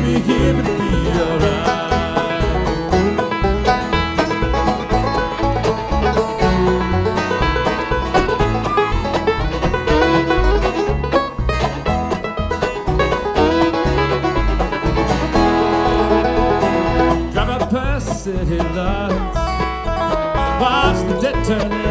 be here, but it'll be alright. Drive up past city lights, watch the dead turn